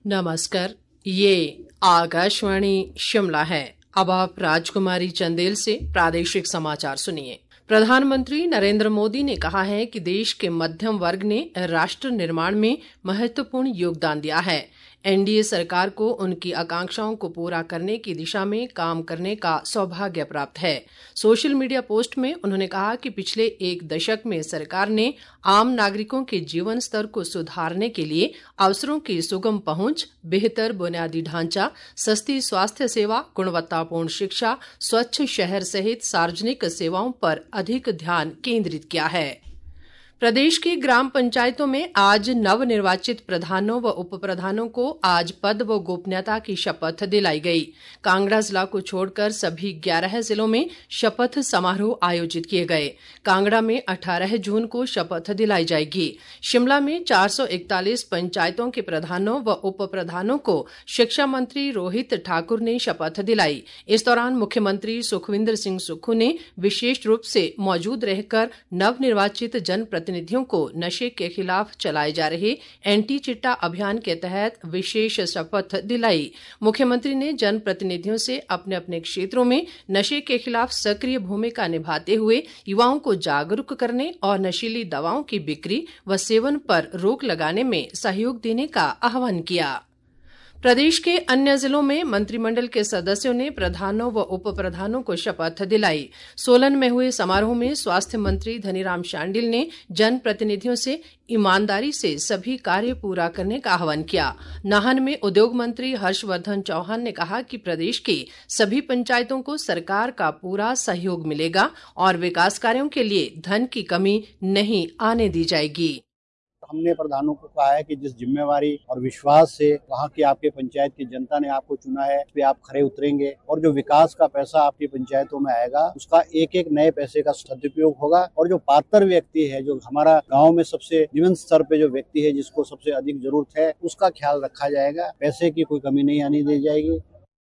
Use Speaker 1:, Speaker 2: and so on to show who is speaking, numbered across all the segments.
Speaker 1: नमस्कार, ये आकाशवाणी शिमला है। अब आप राजकुमारी चंदेल से प्रादेशिक समाचार सुनिए। प्रधानमंत्री नरेंद्र मोदी ने कहा है कि देश के मध्यम वर्ग ने राष्ट्र निर्माण में महत्वपूर्ण योगदान दिया है। एनडीए सरकार को उनकी आकांक्षाओं को पूरा करने की दिशा में काम करने का सौभाग्य प्राप्त है। सोशल मीडिया पोस्ट में उन्होंने कहा कि पिछले एक दशक में सरकार ने आम नागरिकों के जीवन स्तर को सुधारने के लिए अवसरों की सुगम पहुंच, बेहतर बुनियादी ढांचा, सस्ती स्वास्थ्य सेवा, गुणवत्तापूर्ण शिक्षा, स्वच्छ शहर सहित सार्वजनिक सेवाओं पर अधिक ध्यान केंद्रित किया है। प्रदेश की ग्राम पंचायतों में आज नवनिर्वाचित प्रधानों व उप प्रधानों को आज पद व गोपनीयता की शपथ दिलाई गई। कांगड़ा जिला को छोड़कर सभी 11 जिलों में शपथ समारोह आयोजित किए गए। कांगड़ा में 18 जून को शपथ दिलाई जाएगी। शिमला में 441 पंचायतों के प्रधानों व उप प्रधानों को शिक्षा मंत्री रोहित ठाकुर ने शपथ दिलाई। इस दौरान मुख्यमंत्री सुखविंदर सिंह सुक्खू ने विशेष रूप से मौजूद रहकर नवनिर्वाचित जनप्रतिनिधियों को नशे के खिलाफ चलाए जा रहे एंटी चिट्टा अभियान के तहत विशेष शपथ दिलाई। मुख्यमंत्री ने जनप्रतिनिधियों से अपने अपने क्षेत्रों में नशे के खिलाफ सक्रिय भूमिका निभाते हुए युवाओं को जागरूक करने और नशीली दवाओं की बिक्री व सेवन पर रोक लगाने में सहयोग देने का आह्वान किया। प्रदेश के अन्य जिलों में मंत्रिमंडल के सदस्यों ने प्रधानों व उप प्रधानों को शपथ दिलाई। सोलन में हुए समारोह में स्वास्थ्य मंत्री धनीराम शांडिल ने जनप्रतिनिधियों से ईमानदारी से सभी कार्य पूरा करने का आह्वान किया। नाहन में उद्योग मंत्री हर्षवर्धन चौहान ने कहा कि प्रदेश की सभी पंचायतों को सरकार का पूरा सहयोग मिलेगा और विकास कार्यों के लिए धन की कमी नहीं आने दी जाएगी।
Speaker 2: हमने प्रधानों को कहा है कि जिस जिम्मेवारी और विश्वास से वहाँ की आपके पंचायत की जनता ने आपको चुना है, उस पे आप खरे उतरेंगे और जो विकास का पैसा आपकी पंचायतों में आएगा उसका एक एक नए पैसे का सदुपयोग होगा। और जो पात्र व्यक्ति है, जो हमारा गांव में सबसे निम्न स्तर पे जो व्यक्ति है, जिसको सबसे अधिक जरूरत है, उसका ख्याल रखा जाएगा। पैसे की कोई कमी नहीं आने दी जाएगी।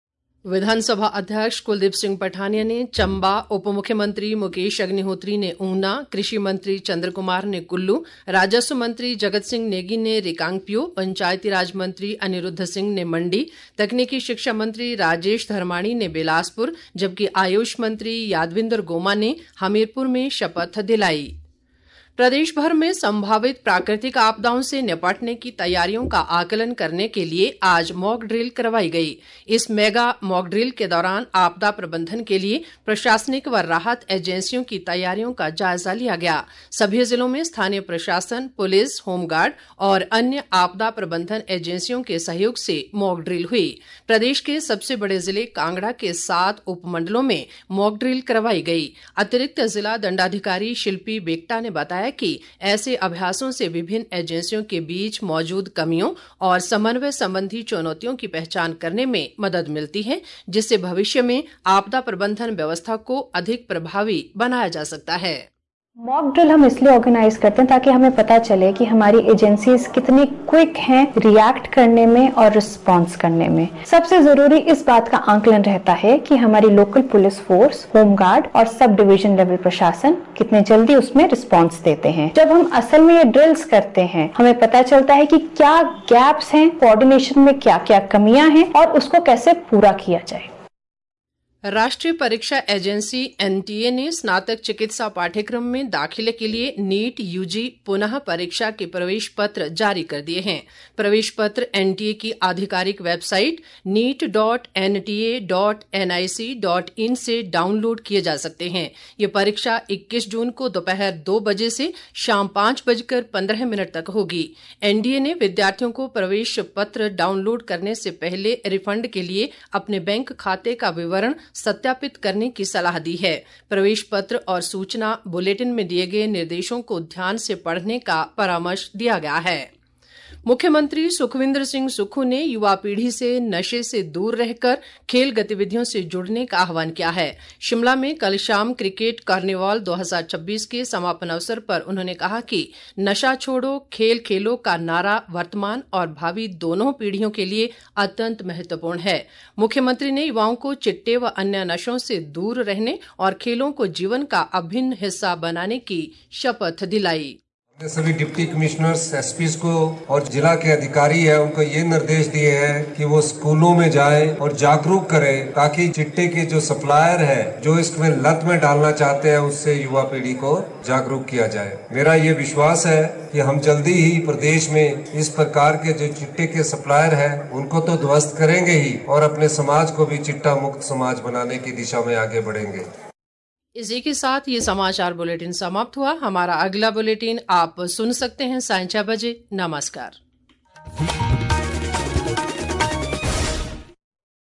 Speaker 1: विधानसभा अध्यक्ष कुलदीप सिंह पठानिया ने चंबा, उप मुख्यमंत्री मुकेश अग्निहोत्री ने ऊना, कृषि मंत्री चंद्र कुमार ने कुल्लू, राजस्व मंत्री जगत सिंह नेगी ने रिकांगपियो, पंचायती राज मंत्री अनिरुद्ध सिंह ने मंडी, तकनीकी शिक्षा मंत्री राजेश धर्माणी ने बिलासपुर, जबकि आयुष मंत्री यादविंदर गोमा ने हमीरपुर में शपथ दिलाई। प्रदेश भर में संभावित प्राकृतिक आपदाओं से निपटने की तैयारियों का आकलन करने के लिए आज मॉक ड्रिल करवाई गई। इस मेगा मॉक ड्रिल के दौरान आपदा प्रबंधन के लिए प्रशासनिक व राहत एजेंसियों की तैयारियों का जायजा लिया गया। सभी जिलों में स्थानीय प्रशासन, पुलिस, होमगार्ड और अन्य आपदा प्रबंधन एजेंसियों के सहयोग से मॉक ड्रिल हुई। प्रदेश के सबसे बड़े जिले कांगड़ा के 7 उपमंडलों में मॉक ड्रिल करवाई गई। अतिरिक्त जिला दंडाधिकारी शिल्पी बेगटा ने बताया कि ऐसे अभ्यासों से विभिन्न एजेंसियों के बीच मौजूद कमियों और समन्वय संबंधी चुनौतियों की पहचान करने में मदद मिलती है, जिससे भविष्य में आपदा प्रबंधन व्यवस्था को अधिक प्रभावी बनाया जा सकता है।
Speaker 3: मॉक ड्रिल हम इसलिए ऑर्गेनाइज करते हैं ताकि हमें पता चले कि हमारी एजेंसीज कितनी क्विक हैं रिएक्ट करने में और रिस्पॉन्स करने में। सबसे जरूरी इस बात का आंकलन रहता है कि हमारी लोकल पुलिस फोर्स, होमगार्ड और सब डिवीजन लेवल प्रशासन कितने जल्दी उसमें रिस्पॉन्स देते हैं। जब हम असल में ये ड्रिल्स करते हैं, हमें पता चलता है कि क्या गैप्स हैं, कोऑर्डिनेशन में क्या क्या कमियां हैं और उसको कैसे पूरा किया जाए।
Speaker 1: राष्ट्रीय परीक्षा एजेंसी एनटीए ने स्नातक चिकित्सा पाठ्यक्रम में दाखिले के लिए नीट यूजी पुनः परीक्षा के प्रवेश पत्र जारी कर दिए हैं। प्रवेश पत्र एनटीए की आधिकारिक वेबसाइट neet.nta.nic.in से डाउनलोड किए जा सकते हैं। ये परीक्षा 21 जून को दोपहर 2 बजे से शाम 5:15 तक होगी। एनडीए ने विद्यार्थियों को प्रवेश पत्र डाउनलोड करने से पहले रिफंड के लिए अपने बैंक खाते का विवरण सत्यापित करने की सलाह दी है। प्रवेश पत्र और सूचना बुलेटिन में दिए गए निर्देशों को ध्यान से पढ़ने का परामर्श दिया गया है। मुख्यमंत्री सुखविंदर सिंह सुक्खू ने युवा पीढ़ी से नशे से दूर रहकर खेल गतिविधियों से जुड़ने का आह्वान किया है। शिमला में कल शाम क्रिकेट कार्निवाल 2026 के समापन अवसर पर उन्होंने कहा कि नशा छोड़ो खेल खेलो का नारा वर्तमान और भावी दोनों पीढ़ियों के लिए अत्यंत महत्वपूर्ण है। मुख्यमंत्री ने युवाओं को चिट्टे व अन्य नशों से दूर रहने और खेलों को जीवन का अभिन्न हिस्सा बनाने की शपथ दिलाई।
Speaker 4: सभी डिप्टी कमिश्नर्स, एसपीज को और जिला के अधिकारी है उनको ये निर्देश दिए हैं कि वो स्कूलों में जाएं और जागरूक करें ताकि चिट्टे के जो सप्लायर है जो इसमें लत में डालना चाहते हैं उससे युवा पीढ़ी को जागरूक किया जाए। मेरा ये विश्वास है कि हम जल्दी ही प्रदेश में इस प्रकार के जो चिट्टे के सप्लायर है उनको तो ध्वस्त करेंगे ही और अपने समाज को भी चिट्टा मुक्त समाज बनाने की दिशा में आगे बढ़ेंगे।
Speaker 1: इसी के साथ ये समाचार बुलेटिन समाप्त हुआ। हमारा अगला बुलेटिन आप सुन सकते हैं सायं 6 बजे। नमस्कार।